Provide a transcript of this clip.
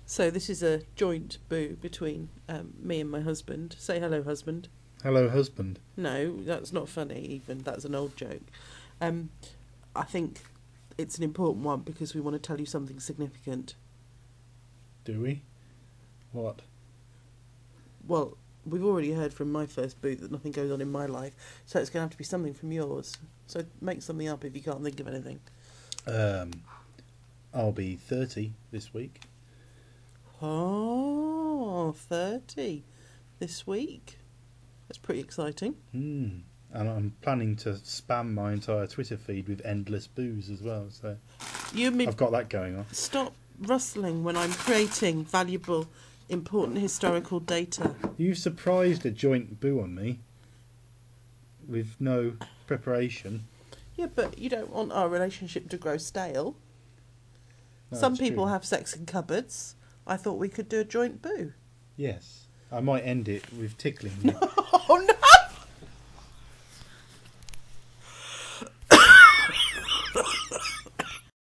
So this is a joint boo between me and my husband. Say hello, husband. Hello, husband. No, that's not funny even. That's an old joke. I think it's an important one because we want to tell you something significant. Do we? What? Well, we've already heard from my first boo that nothing goes on in my life, so it's going to have to be something from yours. So make something up if you can't think of anything. I'll be 30 this week. Oh, 30 this week. That's pretty exciting. And I'm planning to spam my entire Twitter feed with endless boos as well, so I've got that going on. Stop rustling when I'm creating valuable, important historical data. You've surprised a joint boo on me with no preparation. Yeah, but you don't want our relationship to grow stale. No, Some that's people true. have sex in cupboards. I thought we could do a joint boo. Yes. I might end it with tickling you. Oh, no!